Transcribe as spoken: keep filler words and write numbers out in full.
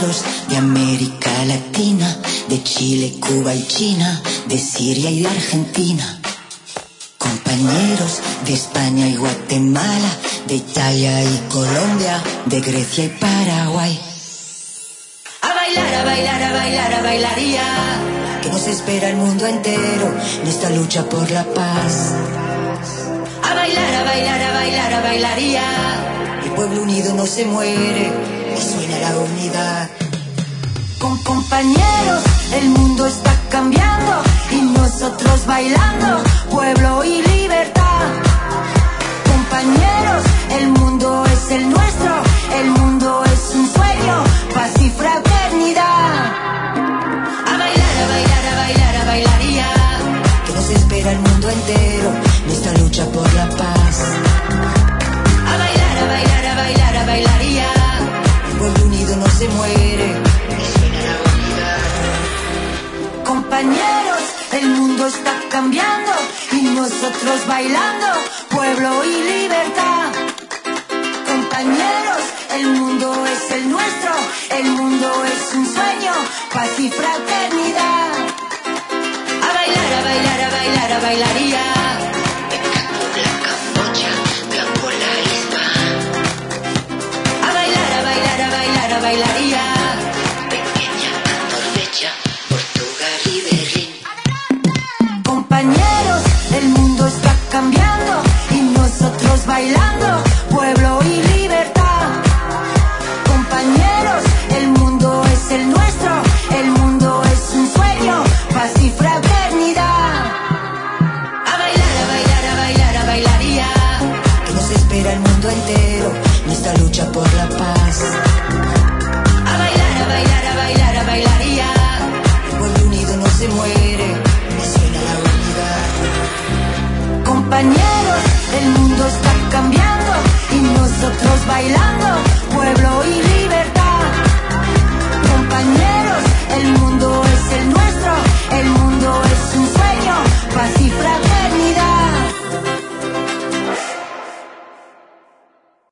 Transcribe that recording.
Compañeros de América Latina, de Chile, Cuba y China, de Siria y de Argentina. Compañeros de España y Guatemala, de Italia y Colombia, de Grecia y Paraguay. A bailar, a bailar, a bailar, a bailaría, que nos espera el mundo entero en esta lucha por la paz. A bailar, a bailar, a bailar, a bailaría, el pueblo unido no se muere, y suena la unidad. Con compañeros, el mundo está cambiando y nosotros bailando, pueblo y libertad. Compañeros, el mundo es el nuestro, el mundo es un sueño, paz y fraternidad. A bailar, a bailar, a bailar, a bailaría, que nos espera el mundo entero en esta lucha por la paz. A bailar, a bailar, a bailar, a bailaría, el pueblo unido no se muere, y suena la unidad. Compañeros, el mundo está cambiando y nosotros bailando, pueblo y libertad. Compañeros, el mundo es el nuestro, el mundo es un sueño, paz y fraternidad. A bailar, a bailar, a bailar, a bailaría. A bailar, a bailar, a bailar, a bailaría. Pequeña Norvegia, Portugal y Berlín. Compañeros, el mundo está cambiando y nosotros bailando, pueblo y libertad. Compañeros, el mundo es el nuestro, el mundo es un sueño, paz y fraternidad. A bailar, a bailar, a bailar, a bailaría, que nos espera el mundo entero en esta lucha por la paz. A bailar, a bailar, a bailar, a bailaría, el pueblo unido no se muere, me suena la unidad. Compañeros, el mundo está cambiando y nosotros bailando, pueblo y libertad. Compañeros, el mundo